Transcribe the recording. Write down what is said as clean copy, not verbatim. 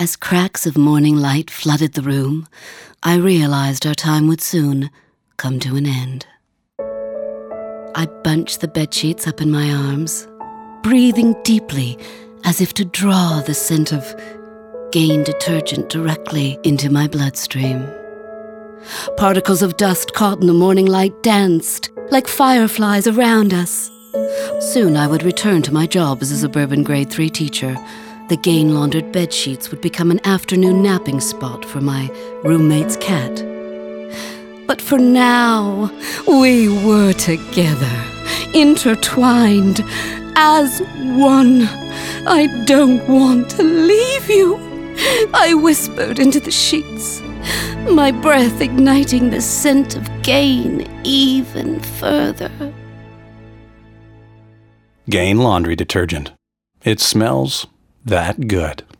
As cracks of morning light flooded the room, I realized our time would soon come to an end. I bunched the bedsheets up in my arms, breathing deeply as if to draw the scent of Gain detergent directly into my bloodstream. Particles of dust caught in the morning light danced like fireflies around us. Soon I would return to my job as a suburban grade 3 teacher. The Gain laundered bedsheets would become an afternoon napping spot for my roommate's cat. But for now, we were together, intertwined, as one. I don't want to leave you, I whispered into the sheets, my breath igniting the scent of Gain even further. Gain laundry detergent. It smells that good.